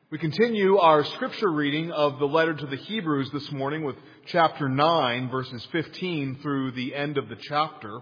We continue our scripture reading of the letter to the Hebrews this morning with chapter 9, verses 15 through the end of the chapter.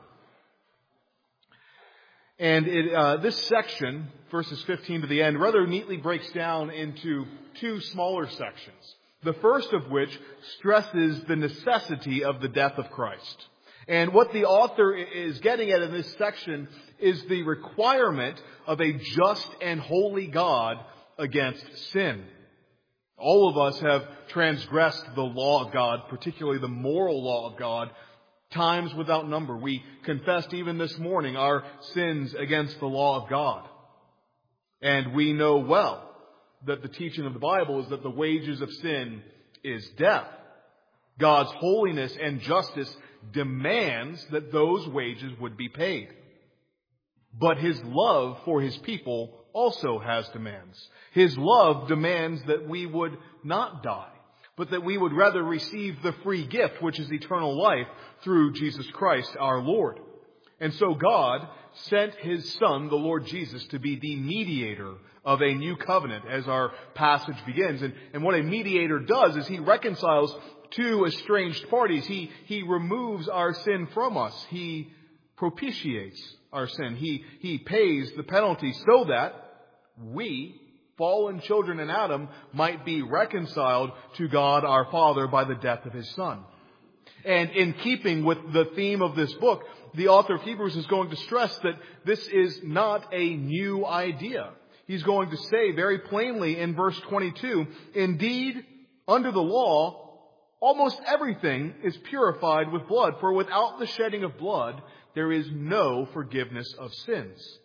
And this section, verses 15 to the end, rather neatly breaks down into two smaller sections. The first of which stresses the necessity of the death of Christ. And what the author is getting at in this section is the requirement of a just and holy God against sin. All of us have transgressed the law of God, particularly the moral law of God, times without number. We confessed even this morning our sins against the law of God. And we know well that the teaching of the Bible is that the wages of sin is death. God's holiness and justice demands that those wages would be paid. But His love for His people also has demands. His love demands that we would not die, but that we would rather receive the free gift, which is eternal life, through Jesus Christ our Lord. And so God sent His Son, the Lord Jesus, to be the mediator of a new covenant, as our passage begins. And what a mediator does is he reconciles two estranged parties. He removes our sin from us. He propitiates our sin. He pays the penalty so that we, fallen children in Adam, might be reconciled to God our Father by the death of His Son. And in keeping with the theme of this book, the author of Hebrews is going to stress that this is not a new idea. He's going to say very plainly in verse 22, "Indeed, under the law, almost everything is purified with blood, for without the shedding of blood, there is no forgiveness of sins."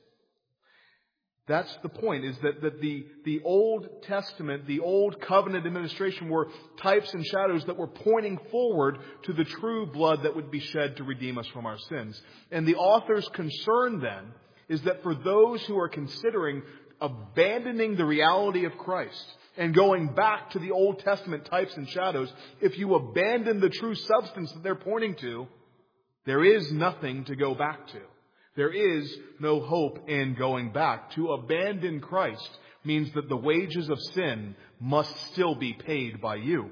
That's the point, is that the Old Testament, the Old Covenant administration were types and shadows that were pointing forward to the true blood that would be shed to redeem us from our sins. And the author's concern then is that for those who are considering abandoning the reality of Christ and going back to the Old Testament types and shadows, if you abandon the true substance that they're pointing to, there is nothing to go back to. There is no hope in going back. To abandon Christ means that the wages of sin must still be paid by you.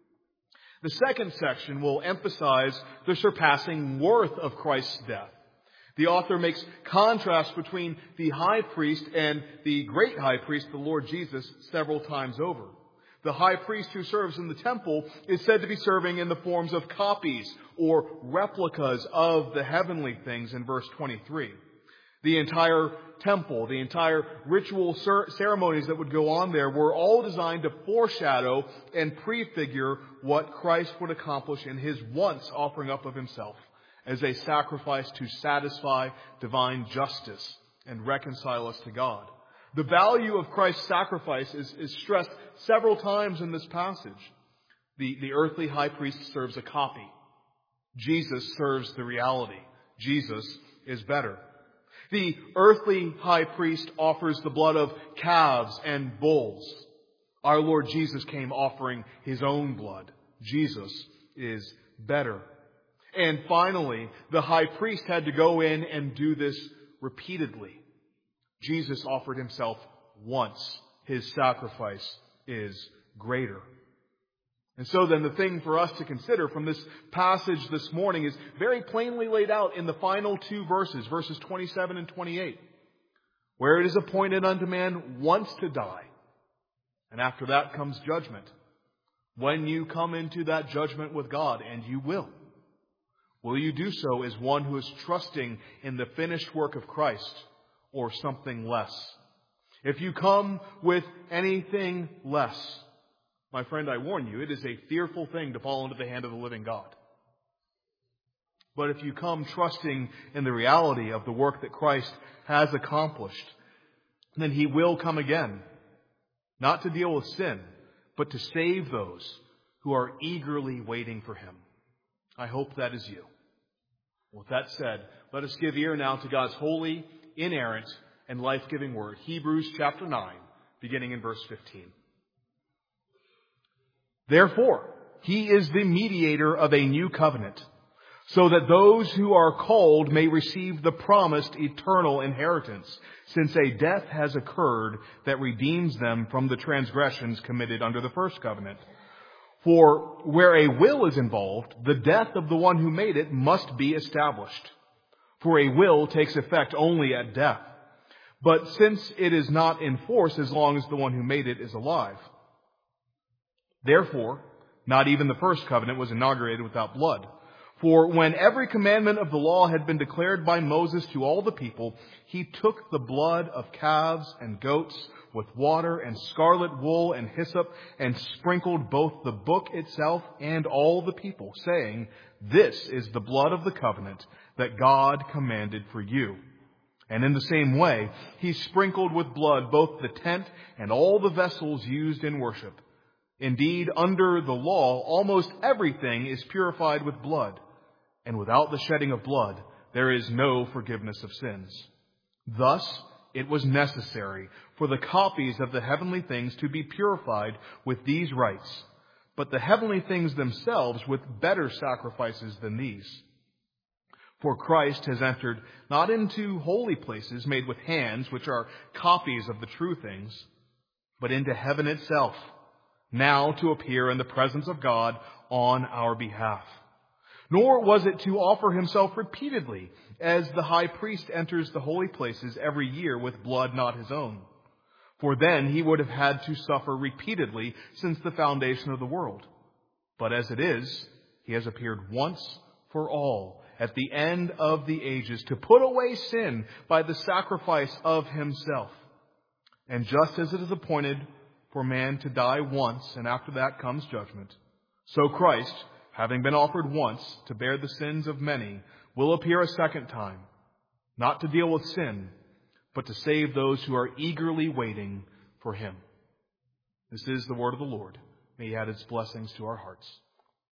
The second section will emphasize the surpassing worth of Christ's death. The author makes contrast between the high priest and the great high priest, the Lord Jesus, several times over. The high priest who serves in the temple is said to be serving in the forms of copies or replicas of the heavenly things in verse 23. The entire temple, the entire ritual ceremonies that would go on there were all designed to foreshadow and prefigure what Christ would accomplish in His once offering up of Himself as a sacrifice to satisfy divine justice and reconcile us to God. The value of Christ's sacrifice is stressed several times in this passage. The earthly high priest serves a copy. Jesus serves the reality. Jesus is better. The earthly high priest offers the blood of calves and bulls. Our Lord Jesus came offering His own blood. Jesus is better. And finally, the high priest had to go in and do this repeatedly. Jesus offered Himself once. His sacrifice is greater. And so then the thing for us to consider from this passage this morning is very plainly laid out in the final two verses, verses 27 and 28, where it is appointed unto man once to die. And after that comes judgment. When you come into that judgment with God, and you will you do so as one who is trusting in the finished work of Christ, or something less? If you come with anything less, my friend, I warn you, it is a fearful thing to fall into the hand of the living God. But if you come trusting in the reality of the work that Christ has accomplished, then He will come again, not to deal with sin, but to save those who are eagerly waiting for Him. I hope that is you. With that said, let us give ear now to God's holy, inerrant, and life-giving word. Hebrews chapter 9, beginning in verse 15. Therefore, He is the mediator of a new covenant, so that those who are called may receive the promised eternal inheritance, since a death has occurred that redeems them from the transgressions committed under the first covenant. For where a will is involved, the death of the one who made it must be established. For a will takes effect only at death. But since it is not in force as long as the one who made it is alive. Therefore, not even the first covenant was inaugurated without blood. For when every commandment of the law had been declared by Moses to all the people, he took the blood of calves and goats with water and scarlet wool and hyssop and sprinkled both the book itself and all the people, saying, "This is the blood of the covenant that God commanded for you." And in the same way, he sprinkled with blood both the tent and all the vessels used in worship. Indeed, under the law, almost everything is purified with blood. And without the shedding of blood, there is no forgiveness of sins. Thus, it was necessary for the copies of the heavenly things to be purified with these rites, but the heavenly things themselves with better sacrifices than these. For Christ has entered not into holy places made with hands, which are copies of the true things, but into heaven itself, now to appear in the presence of God on our behalf. Nor was it to offer himself repeatedly, as the high priest enters the holy places every year with blood not his own. For then he would have had to suffer repeatedly since the foundation of the world. But as it is, he has appeared once for all at the end of the ages to put away sin by the sacrifice of himself. And just as it is appointed for man to die once, and after that comes judgment, so Christ, having been offered once to bear the sins of many, will appear a second time, not to deal with sin, but to save those who are eagerly waiting for him. This is the word of the Lord. May he add its blessings to our hearts.